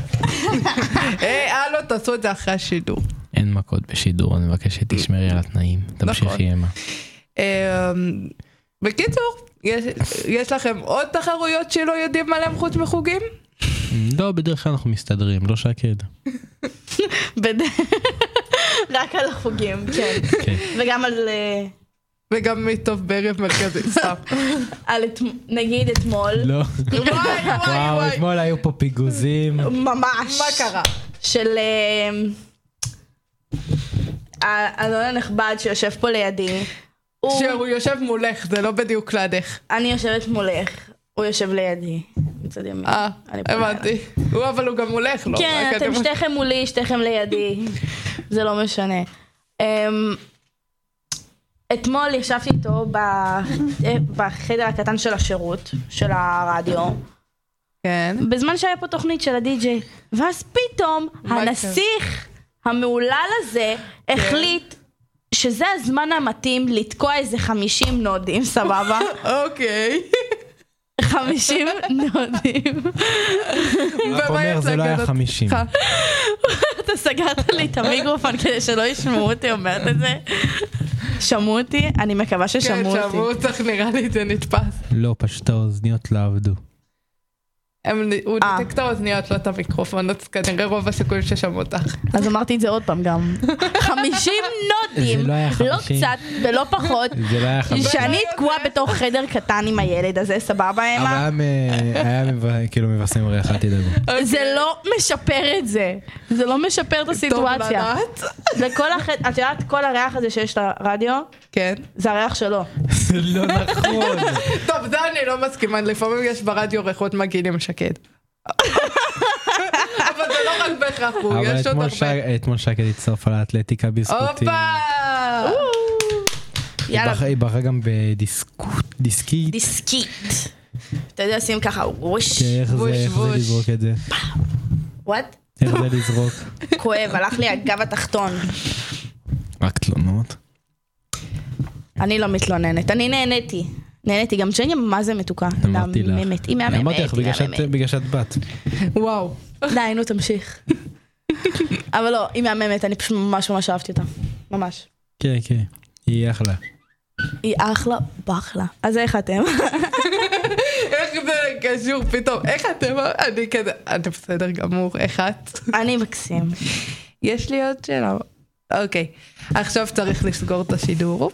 הלו, תעשו את זה אחרי השידור. אין מכות בשידור, אני מבקש שתשמרי על התנאים. תמשיכי אמה. בקיצור, יש לכם עוד תחרויות שלא יודעים עליהם חוץ מחוגים? לא, בדרך כלל אנחנו מסתדרים, לא שקד. רק על החוגים, כן. וגם על... וגם מטוב בערב מרכזי, סתם. נגיד אתמול. לא. וואו, אתמול היו פה פיגוזים. ממש. מה קרה? של... האדון הנכבד שיושב פה לידי. שהוא יושב מולך, זה לא בדיוק לידך. אני יושבת מולך, הוא יושב לידי. הבנתי. אבל הוא גם מולך, לא? כן, אתם שתיכם מולי, שתיכם לידי. זה לא משנה. אתמול ישבתי איתו בחדר הקטן של השירות, של הרדיו. כן. בזמן שהיה פה תוכנית של הדי-ג'יי. ואז פתאום הנסיך המעולל הזה החליט שזה הזמן המתאים לתקוע איזה 50 נודים, סבבה? אוקיי. 50 נודים. רק אומר, זה לא היה 50. אתה סגרת לי את המיקרופון כדי שלא ישמעו אותי אומרת את זה. שמעו אותי? אני מקווה ששמעו אותי. כן, שמעו אותך, נראה לי זה נתפס. לא, פשוט האוזניות לא עבדו. הוא דתק את האוזניות, לא את המיקרופון, אז כנראה רוב הסיכויים ששמעו אותך. אז אמרתי את זה עוד פעם גם. 50 נודים, לא קצת ולא פחות, שאני תקועה בתוך חדר קטן עם הילד הזה, סבבה אמה? אבל היה כאילו מבשם ריח, אל תדאגו. זה לא משפר את זה, זה לא משפר את הסיטואציה. את יודעת כל הריח הזה שיש לרדיו? כן. זה הריח שלו. זה לא נכון. טוב, זה אני לא מסכימה, לפעמים יש ברדיו ריחות מגעילים שקד. אבל זה לא רק בהכרח הוא, יש עוד הרבה. אתמול שקד הצטרפה לאתלטיקה בזכותי. היא בחרה גם בדיסקית. דיסקית. אתה יודע, עושים ככה, ווש. איך זה לזרוק את זה? וואט? איך זה לזרוק? כואב, הלך לי הגב התחתון. רק תלונות? אני לא מתלוננת, אני נהניתי, גם ג'ניה מה זה מתוקה. אמרתי לך. היא מהממת. אמרתי לך בגלל שאת בת. וואו. די, נו תמשיך. אבל לא, היא מהממת, אני פשוט ממש אהבתי אותה. ממש. כן, היא אחלה. היא אחלה בחלה. אז איך אתם? איך זה קשור פתאום? איך אתם? אני כזה, אתה בסדר גמור, איך את? אני מקסים. יש לי עוד שאלה. אוקיי, עכשיו צריך לסגור את השידור.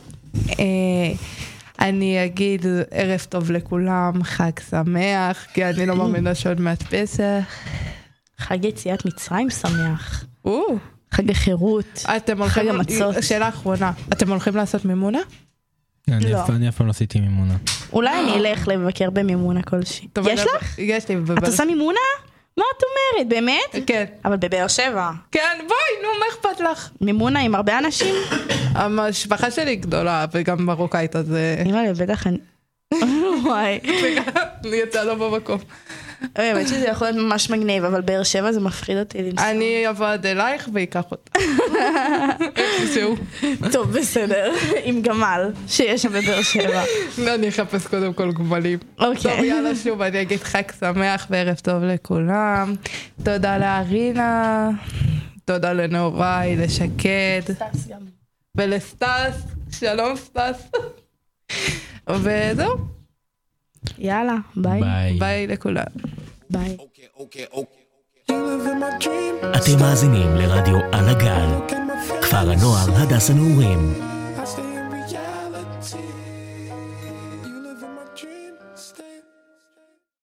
אני אגיד ערב טוב לכולם, חג שמח, כי אני לא מאמינה שעוד מעט פסח. חג יציאת מצרים שמח. חג החירות, חג המצות. שאלה אחרונה, אתם הולכים לעשות מימונה? אני אף פעם לא עשיתי מימונה. אולי אני אלך לבקר במימונה כלשהי. יש לך? יש לי. את עושה מימונה? מה את אומרת, באמת? כן. אבל בבאר שבע. כן, בואי, נו, מה אכפת לך? מימונה עם הרבה אנשים? המשפחה שלי גדולה, וגם מרוקאית, אז... אמא לי, בטח אני... וואי. אני יצאה לא במקום. האמת שזה יכול להיות ממש מגניב, אבל באר שבע זה מפחיד אותי לנסוע. אני אבוא עד אלייך ויקח אותה. איכשהו. טוב, בסדר. עם גמל שיש שם בבאר שבע. אני אחפש קודם כל גמלים. אוקיי. טוב, יאללה שוב, אני אגיד חג שמח וערב טוב לכולם. תודה לארינה. תודה לנאורי, לשקד. סטס גם. ולסטס. שלום סטס. וזהו. יאללה, ביי. ביי לכולם. ביי. אתם מאזינים לרדיו על הגל, כפר הנוער הדס הנעורים.